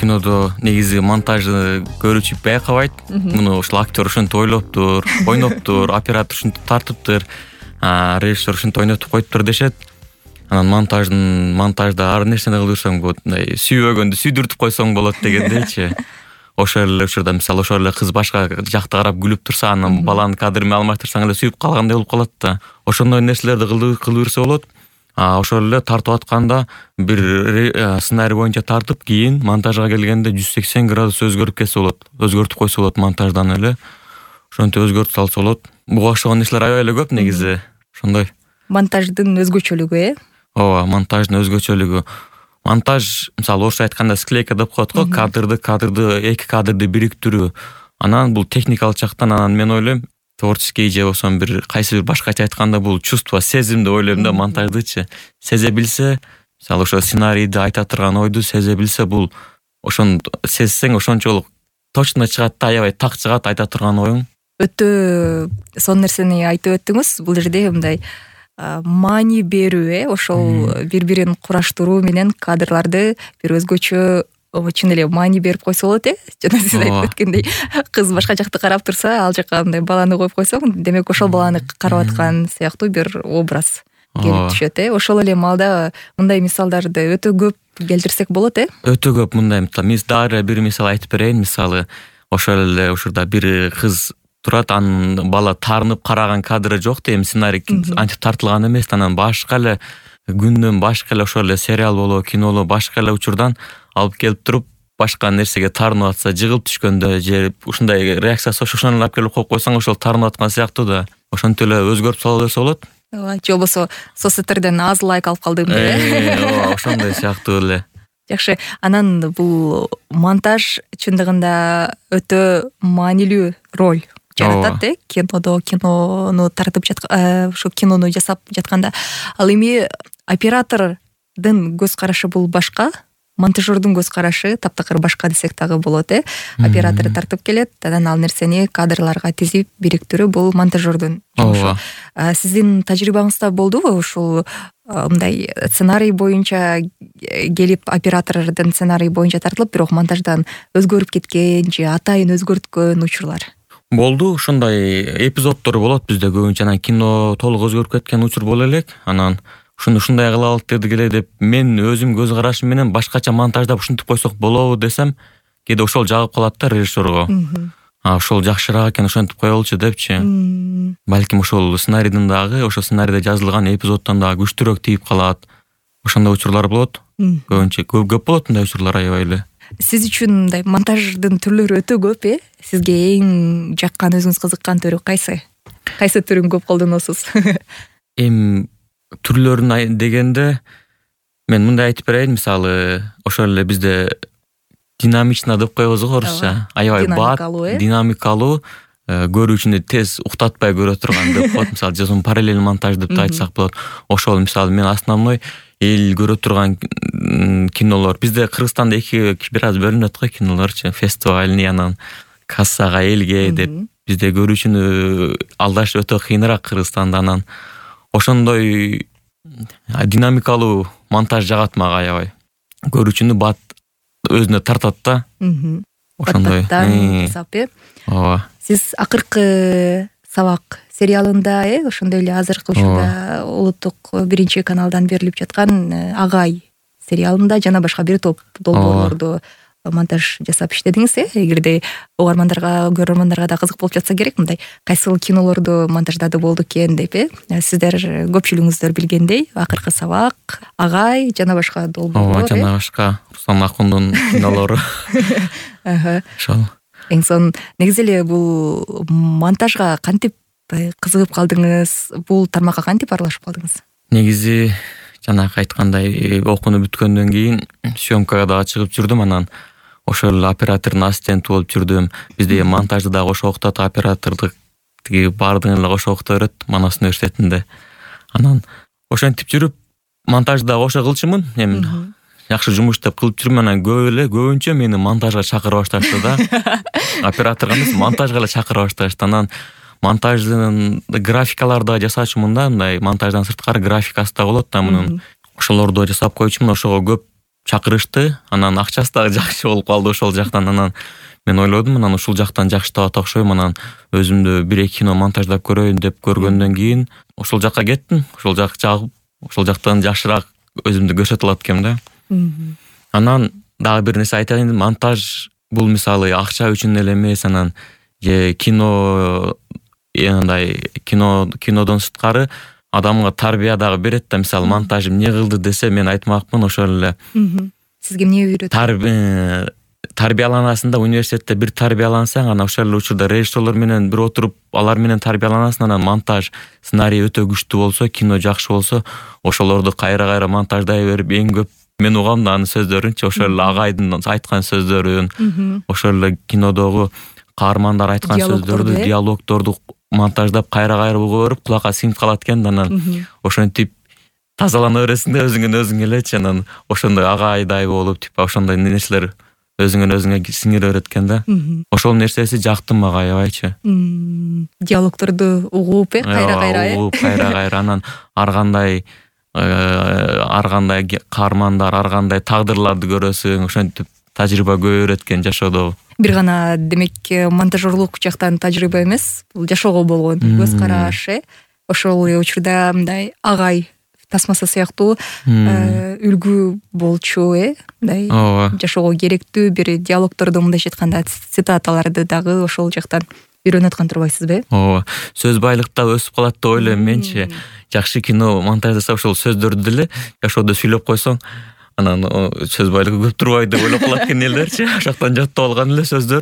кинодо негизи монтажды көрүүчү байкабайт. Муну ошол актер ушинтип ойлоптур, ойноптур, оператор ушинтип тартыптыр, режиссер ушинтип ойнотуп коюптур дешет. Анан монтажда ар нерсени кылып жүрсөң болот, мындай сүйбөгөндү сүйдүртүп койсоң болот дегендейчи. Ошол эле учурда мисалы ошол эле кыз башка жакта карап күлүп турса, анан баланын кадырын алмаштырсаң эле сүйүп калгандай болуп калат да. Ошондой нерселерди кылып жүрсө болот. Ошол эле тартып атканда бир сценарий боюнча тартып, кийин монтажга келгенде 180 градус өзгөрүп кетсе болот. Өзгөртүп койсо болот монтаждан эле. Ошентип өзгөртүп салса болот. Буга окшогон нерселер аябай эле көп негизи. Ошондой. Монтаждын өзгөчөлүгү, Ооба, монтаждын өзгөчөлүгү. Монтаж, мисалы орусча айтканда склейка деп коет го, эки кадрды бириктирүү. Анан бул техникалык жактан, анан мен ойлойм, творческий же болсо бир кайсы бир башкача айтканда бул чувство, сезим деп ойлойм да монтаждычы. Сезе билсе, мисалы ошо сценарийди айта турган ойду сезе билсе, бул ошону сезсең ошончолук точно чыгат да, аябай так чыгат айта турган оюң. Өтө сонун нерсени айтып өттүңүз. Бул жерде мындай маани берүү, ошол бири-бирин кураштыруу менен кадрларды бир өзгөчө чын эле маани берип койсо болот, жана сиз айтып өткөндөй, кыз башка жакты карап турса, ал жака мындай баланы коюп койсоң, демек ошол баланы карап аткан сыяктуу бир образ келип түшөт. Ошол эле маалда мындай мисалдарды өтө көп келтирсек болот. Өтө көп мындай дагы бир мисал айтып берейин. Мисалы ошол эле учурда бир кыз турат, анын бала таарынып караган кадры жок дейм, сценарий антип тартылган эмес. Анан башка эле күндөн, башка эле ошол эле сериал болобу, киноло башка эле учурдан алып келип туруп, башка нерсеге таарынып атса, жыгылып түшкөндө же ушундай реакциясы ошону эле алып келип коюп койсоң, ошол таарынып аткан сыяктуу да. Ошентип эле өзгөртүп сала берсе болот. Же болбосо соцсеттерден аз лайк алып калдым деп. Ооба, ошондой сыяктуу эле. Жакшы. Анан бул монтаж чындыгында өтө маанилүү роль жаратат, кинону тартып ошо кинону жасап жатканда. Ал эми оператордун көз карашы бул башка, монтажердун көз карашы таптакыр башка десек дагы болот. Оператор тартып келет, анан ал нерсени кадрларга тизип бириктирүү бул монтажердун жумушу. Сиздин тажрыйбаңызда болдубу ушул мындай сценарий боюнча келип, оператордун сценарий боюнча тартылып, бирок монтаждан өзгөрүп кеткен же атайын өзгөрткөн учурлар? Болду, ушундай эпизоддор болот бизде көбүнчө. Анан кино толук өзгөрүп кеткен учур боло элек. Анан ушундай кылалык дедик деп мен өзүм көз карашым менен башкача монтаждап ушинтип койсок болобу десем, кээде ошол жагып калат да режиссерго. Ошол жакшыраак экен, ошентип коелучу депчи. Балким ошол сценарийдин дагы, ошол сценарийде жазылган эпизоддон дагы күчтүүрөөк тийип калат. Ошондой учурлар болот. Көбүнчө көп болот мындай учурлар аябай эле. Сиз үчүн мындай монтаждын түрлөрү өтө көп, Сизге эң жаккан, өзүңүз кызыккан түрү кайсы? Кайсы түрүн көп колдоносуз? Түрлөрүн дегенде мен мындай айтып берейин, мисалы ошол эле бизде динамично деп коебуз го орусча. Аябай бат, динамикалуу, көрүүчүнү тез уктатпай көрө турган деп коет. Мисалы же параллель монтаж деп да айтсак болот. Ошол мисалы мен основной эл көрө турган кинолор. Бизде Кыргызстанда бир аз бөлүнөт го кинолорчу. Фестивальный, анан кассага, элге деп. Бизде көрүүчүнү алдаш өтө кыйыныраак Кыргызстанда. Анан ошондой динамикалуу монтаж жагат мага аябай. Көрүүчүнү бат өзүнө тартат да. Ошондой. Ооба. Сиз акыркы сабак сериалында, ошондой эле азыркы учурда улуттук биринчи каналдан берилип жаткан Агай сериалында жана башка бир топ долбоорлорду монтаж жасап иштедиңиз. Эгерде көрөрмандарга да кызык болуп жатса керек, мындай кайсыл кинолорду монтаждады болду экен деп, сиздер көпчүлүгүңүздөр билгендей, акыркы сабак, Агай жана башка долбоорлор. Жана башка Руслан Акундун кинолору. Ошол. Эң сонун. Негизи эле бул монтажга кантип кызыгып калдыңыз? Бул тармакка кантип аралашып калдыңыз? Негизи жанагы айткандай, окууну бүткөндөн кийин съемкага дагы чыгып жүрдүм. Анан ошол эле оператордун ассистенти болуп жүрдүм. Бизде монтажды дагы ошо окутат, оператордук тиги баардыгын эле ошо окута берет Манас университетинде. Анан ошентип жүрүп, монтажды дагы ошо кылчумун. Эми жакшы жумуш деп кылып жүрмүн. Анан көбүнчө мени монтажга чакыра башташты да. Операторго эмес, монтажга эле чакыра башташты. Анан монтаждын графикаларды жасаачумун да, мындай монтаждан сырткары графикасы да болот да мунун. Ошолорду жасап койчумун, ошого көп чакырышты, анан акчасы дагы жакшы болуп калды ошол жактан. Анан мен ойлодум, анан ушул жактан жакшы табат окшойм, анан өзүмдү бир кино монтаждап көрөйүн деп көргөндөн кийин ошол жакка кеттим. Ошол жак жагып, ошол жактан жакшыраак өзүмдү көрсөтө алат экенмин да. Анан дагы бир нерсе айтайын, монтаж бул мисалы акча үчүн эле эмес, анан кино кинодон сырткары адамга тарбия дагы берет да. Мисалы монтаж эмне кылды десе, мен айтмакмын ошол эле. Сизге эмне үйрөттү? Тарбияланасың да, университетте бир тарбиялансаң, анан ошол эле учурда режиссерлор менен бир отуруп, алар менен тарбияланасың, анан монтаж, сценарий өтө күчтүү болсо, кино жакшы болсо, ошолорду кайра монтаждай берип, эң көп мен угам да анын сөздөрүнчү, ошол эле агайдын айткан сөздөрүн, ошол эле кинодогу каармандар айткан сөздөрдү, диалогдорду монтаждап кайра уга берип, кулакка сиңип калат экен да. Анан ошентип тазалана бересиң да өзүңөн элечи. Анан ошондой агайдай болуп, типа ошондой нерселер өзүңө сиңире берет экен да. Ошол нерсеси жакты мага аябайчы. Диалогдорду угуп, кайра анан ар кандай каармандар, ар кандай тагдырларды көрөсүң, ошентип тажрыйба көбөйөт экен жашоодо. Бир гана демек монтажерлук жактан тажрыйба эмес, бул жашоого болгон көз караш, ошол учурда мындай агай тасмасы сыяктуу үлгү болчу, мындай жашоого керектүү бир диалогдорду, мындайча айтканда цитаталарды дагы ошол жактан үйрөнүп аткан турбайсызбы? Ооба, сөз байлыкта өсүп калат деп ойлойм менчи. Жакшы кино монтаждаса ошол сөздөрдү деле жашоодо сүйлөп койсоң, анан сөз байлыгы көп турбайт деп ойлоп калат экен элдерчи. Ошоктон жаттап алган эле сөздөр.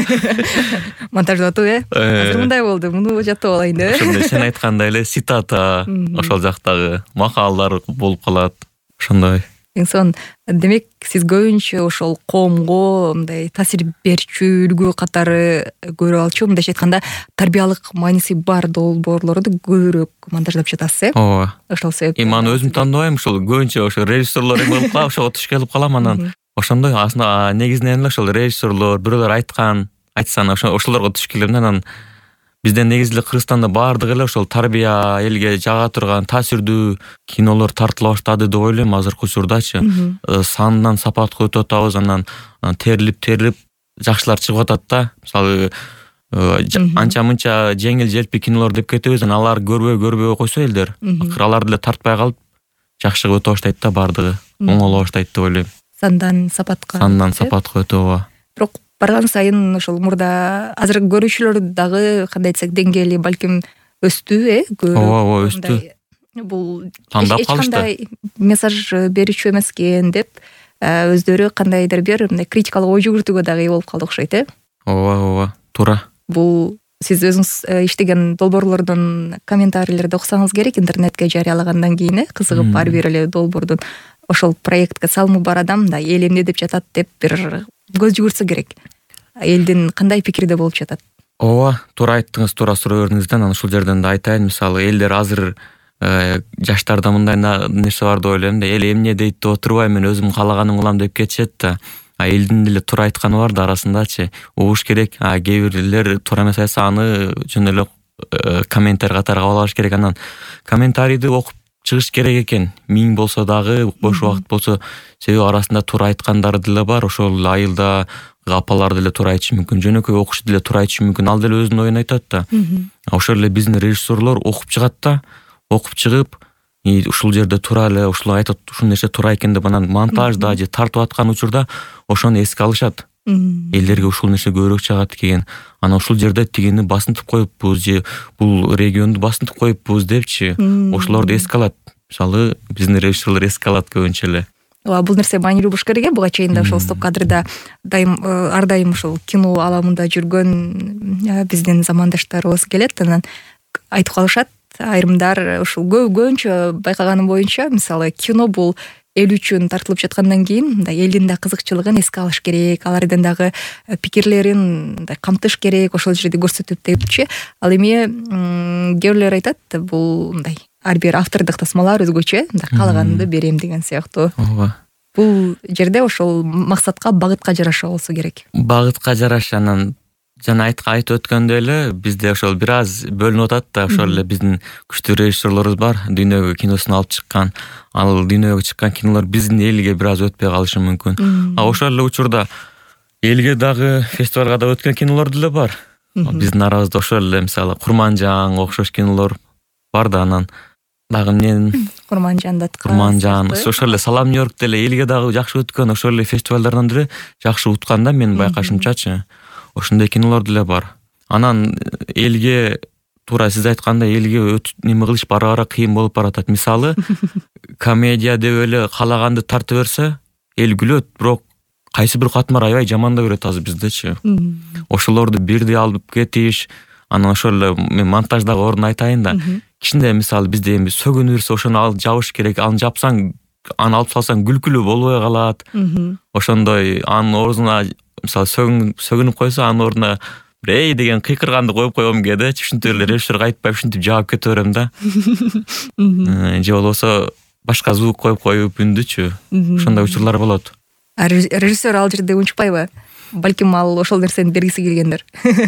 Монтаждап атып, азыр мындай болду, муну жаттап алайын деп. Ошондой сен айткандай эле цитата, ошол жактагы макалдар болуп калат. Ошондой. Эң сонун, демек сиз көбүнчө ошол коомго мындай таасир берчү үлгү катары көрүп алчу, мындайча айтканда тарбиялык мааниси бар долбоорлорду көбүрөөк монтаждап жатасыз, Ооба. Ошол себептен. Мен өзүм тандабайм, ошол көбүнчө ошо режиссерлор эме болуп калып, ошого туш келип калам. Анан ошондой асында негизинен эле ошол режиссерлор бирөөлөр айтсан ошолорго туш келем да. Анан бизден негизи эле Кыргызстанда баардыгы эле ошол тарбия, элге жага турган таасирдүү кинолор тартыла баштады деп ойлойм азыркы учурдачы. Сандан сапатка өтүп атабыз, анан терилип жакшылар чыгып атат да. Мисалы анча мынча жеңил желпи кинолор деп кетебиз, анан алар көрбөй койсо элдер, алар деле тартпай калып жакшыга өтө баштайт да баардыгы. Оңоло баштайт деп ойлойм. Сандан сапатка өтөбү. Бирок барган сайын ошол мурда азыр көрүүчүлөр дагы кандай айтсак деңгээли балким өстү, Ооба, өстү. Бул тандап калышты. Кандай мессаж берүүчү эмес экен деп өздөрү кандайдыр бир мындай критикалык ой жүгүртүүгө дагы болуп калды окшойт, Ооба, туура. Бул сиз өзүңүз иштеген долбоорлордун комментарийлерди окусаңыз керек, интернетке жарыялагандан кийин кызыгып ар бир эле долбоордун ошол проектке салымы бар адам да эл эмне деп жатат деп бир көз жүгүртсө керек. Элдин кандай пикирде болуп жатат? Ооба, туура айттыңыз, туура суроо бердиңиз. Анан ушул жерден да айтайын, мисалы элдер азыр жаштарда мындай нерсе бар деп ойлойм да. Эл эмне дейт деп отурбай, мен өзүм каалаганым кылам деп кетишет да. Элдин деле туура айтканы бар да арасындачы. Угуш керек. Кээ бирлер туура эмес айтса, аны жөн эле комментарий катары кабыл алыш керек. Анан комментарийди окуп чыгыш керек экен. 1000 болсо дагы, бош убакыт болсо, себеби арасында туура айткандар деле бар. Ошол айылда апалар деле туура айтышы мүмкүн, жөнөкөй окуучу деле туура айтышы мүмкүн. Ал деле өзүнүн оюн айтат да. Ошол эле биздин режиссерлор окуп чыгат да. Окуп чыгып, ушул жерде туура эле, ушул айтат, ушул нерсе туура экен деп анан монтажда же тартып аткан учурда ошону эске алышат. Элдерге ушул нерсе көбүрөөк чагат экен. Анан ушул жерде тигини басынтып коюппуз же бул регионду басынтып коюппуз депчи. Ошолорду эске алат. Мисалы, биздин режиссерлор эске алат көбүнчө эле. Бул нерсе маанилүү болуш керек. Буга чейин да ошол стоп кадрда ар дайым ошол кино аламында жүргөн биздин замандаштарыбыз келет, анан айтып калышат. Айрымдар ушул көбүнчө байкаганым боюнча, мисалы, кино бул эл үчүн тартылып жаткандан кийин мындай элдин да кызыкчылыгын эске алыш керек, алардын дагы пикирлерин мындай камтыш керек, ошол жерде көрсөтүп депчи. Ал эми кээ бирлер айтат, бул мындай ар бир автордук тасмалар өзгөчө, мындай каалаганымды берем деген сыяктуу. Ооба. Бул жерде ошол максатка, багытка жараша болсо керек. Багытка жараша, анан жана айтып өткөндөй эле бизде ошол бир аз бөлүнүп атат да, ошол эле биздин күчтүү режиссерлорубуз бар, дүйнөгө киносун алып чыккан. Ал дүйнөгө чыккан кинолор биздин элге бир аз өтпөй калышы мүмкүн. Ошол эле учурда элге дагы фестивалга да өткөн кинолор деле бар. Биздин арабызда ошол эле мисалы Курманжан окшош кинолор бар да, анан дагы эмнен Курманжан, ошол эле Салам Нью-Йорк деле элге дагы жакшы өткөн ошол эле фестивалдардан деле жакшы уткан да, менин байкашымчачы. Ошондой кинолор деле бар. Анан элге туура сиз айткандай элге неме кылыш бара кыйын болуп баратат. Мисалы комедия деп эле каалаганды тарта берсе эл күлөт, бирок кайсы бир катмар аябай жамандап берет азыр биздечи. Ошолорду бирдей алып кетиш, анан ошол эле мен монтаждагы орун айтайын да. Кичине мисалы бизде эми сөгүнүп берсе ошону алып жабыш керек. Аны жапсаң, аны алып салсаң күлкүлүү болбой калат. Ошондой анын ордуна мисалы сөгүнүп койсо, анын ордуна бир эй деген кыйкырганды коюп койгом келди. Ушинтип эле режиссерге айтпай ушинтип жаап кете берем да. Же болбосо башка звук коюп үндүчү. Ошондой учурлар болот. Режиссер ал жерде унчукпайбы? Балким ал ошол нерсени бергиси келгендер.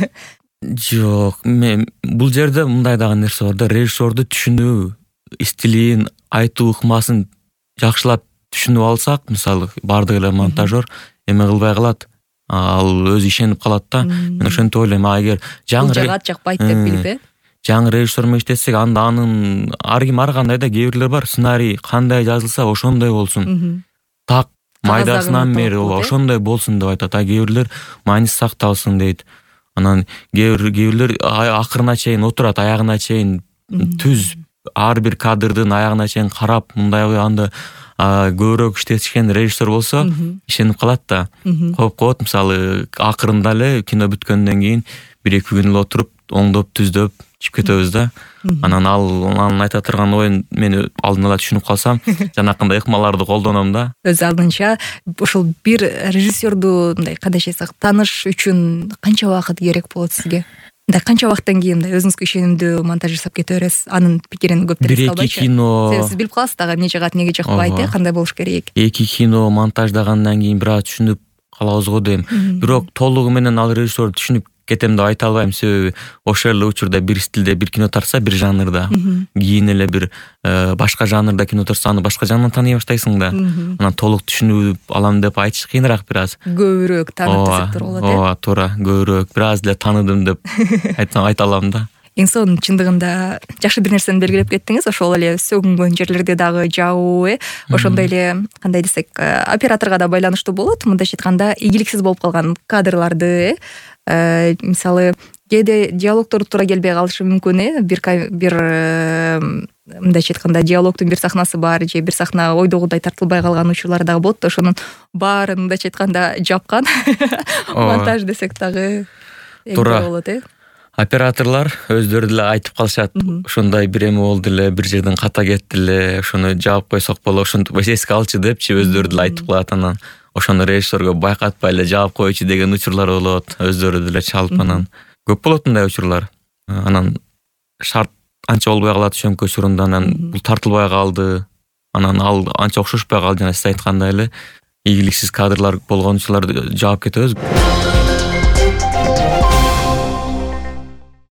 Жок, мен бул жерде мындай дагы нерсе бар да, режиссерду түшүнүү, стилин, айтуу ыкмасын жакшылап түшүнүп алсак, мисалы бардык эле монтажер эме кылбай калат, ал өзү ишенип калат да. Мен ошентип ойлойм, эгер жаңы жагат жакпайт деп билип, жаңы режиссер менен иштесек, анда анын ар кандай да кээ бирлер бар, сценарий кандай жазылса ошондой болсун. Так майдасынан бери ошондой болсун деп айтат. Кээ бирлер мааниси сакталсын дейт. Анан кээ бирлер акырына чейин отурат, аягына чейин түз ар бир кадрдын аягына чейин карап, мындай анда көбүрөөк иштетишкен режиссер болсо ишенип калат да. Коет, мисалы акырында эле кино бүткөндөн кийин 1-2 күн эле отуруп, оңдоп, түздөп чыгып кетебиз да. Анан анын айта турган оюн мен алдын ала түшүнүп калсам, жанакындай ыкмаларды колдоном да. Өз алдынча ошол бир режиссерду мындай кандай айтсак тааныш үчүн канча убакыт керек болот сизге? Мындай канча убакыттан кийин мындай өзүңүзгө ишенимдүү монтаж жасап кете бересиз? Анын пикирин көптөр албайчы. 1-2 кино. Сиз билип каласыз дагы эмне жагат, эмнеге жакпайт, кандай болуш керек. 2 кино монтаждагандан кийин бир аз түшүнүп калабыз го дейм. Бирок толугу менен ал режиссерду түшүнүп кетем деп айта албайм. Себеби ошол эле учурда бир стилде бир кино тарса, бир жанрда, кийин эле бир башка жанрда кино тарса, аны башка жагынан тааный баштайсың да. Анан толук түшүнүп алам деп айтыш кыйыныраак бир аз. Көбүрөөк таанып десек болот, Ооба, туура, көбүрөөк бир аз эле тааныдым деп айта алам да. Эң сонун чындыгында жакшы бир нерсени белгилеп кеттиңиз. Ошол эле сөгүнгөн жерлерде дагы жабуу, ошондой эле кандай десек, операторго да байланыштуу болот. Мындайча айтканда, ийгиликсиз болуп калган кадрларды, мисалы кээде диалогдор туура келбей калышы мүмкүн, бир мындайча айтканда диалогдун бир сахнасы бар, же бир сахна ойдогудай тартылбай калган учурлар дагы болот. Ошонун баарын мындайча айтканда жапкан монтаж десек дагы туура болот. Операторлор өздөрү деле айтып калышат, ошондой бир эме болду эле, бир жерден ката кетти эле, ошону жаап койсок болот, ошентип эске алчы депчи өздөрү деле айтып калат. Анан ошону режиссерге байкатпай эле жаап койчу деген учурлар болот, өздөрү деле чалып. Анан көп болот мындай учурлар. Анан шарт анча болбой калат сөмкө учурунда, анан бул тартылбай калды, анан ал анча окшошпой калды, жана сиз айткандай эле ийгиликсиз кадрлар болгон учурларды жаап кетебиз.